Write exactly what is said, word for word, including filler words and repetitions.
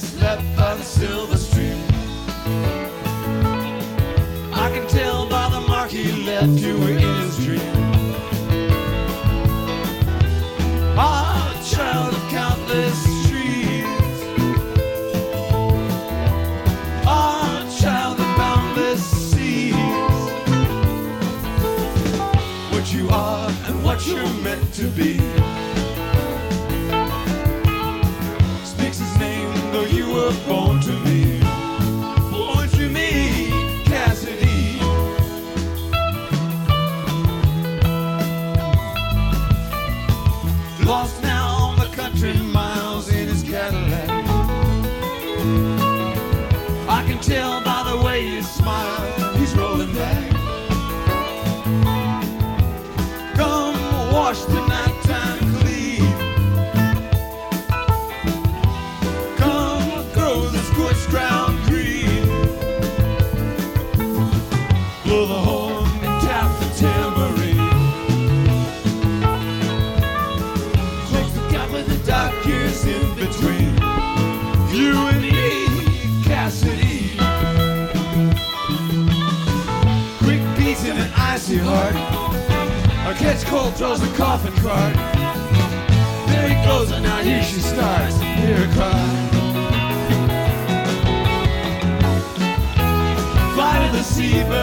was left by the silver stream. I can tell by the mark he left you were in his dream. Ah, child of countless streams. Ah, child of boundless seas. What you are and what you're meant to be speaks his name, though you were born to me. Born to me, Cassidy. Lost now on the country miles in his Cadillac. I can tell by the way you smile, he's rolling back. Come wash the nighttime clean. Come grow the scorched ground green. Blow the horn and tap the tambourine. Close the gap with the dark years in between you and me, Cassidy. Quick beats in an icy heart. A catch cold throws the coffin cart. There he goes, and now here she starts. Hear her cry. Fly to the sea,